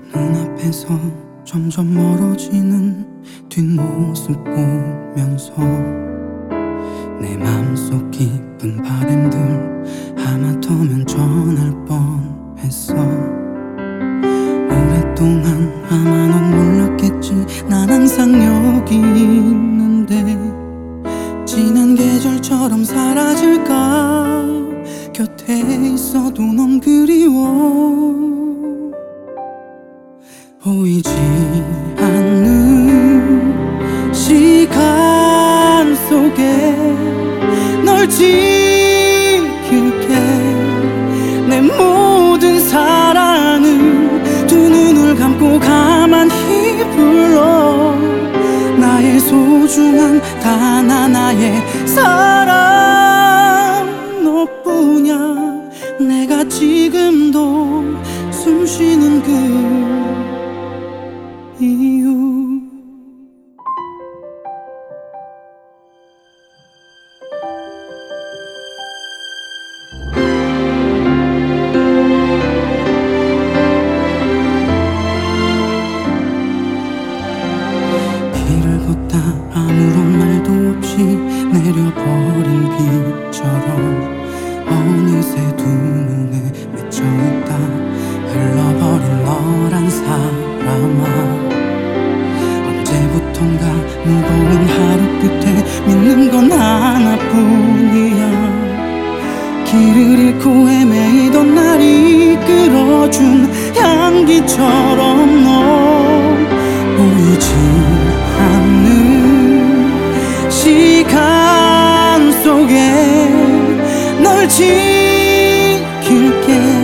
눈앞에서 점점 멀어지는 뒷모습 보면서 내 맘속 깊은 바램들 하마터면 전할 뻔했어. 오랫동안 아마 넌 몰랐겠지. 난 항상 여기 있는데 지난 계절처럼 사라질까. 곁에 있어도 넌 그리워. 보이지 않는 시간 속에 널 지킬게. 내 모든 사랑을 두 눈을 감고 가만히 불러. 나의 소중한 단 하나의 사랑 너뿐이야. 내가 지금도 숨쉬는 그 이유. 길을 걷다 아무런 말도 없이 내려버린 비처럼 어느새 두 눈에 맺혀있다. 흘러버린 너란 사람아. 언제부턴가 무거운 하루 끝에 믿는 건 하나뿐이야. 길을 잃고 헤매이던 날 이끌어준 향기처럼 너. 보이지 않는 시간 속에 널 지킬게.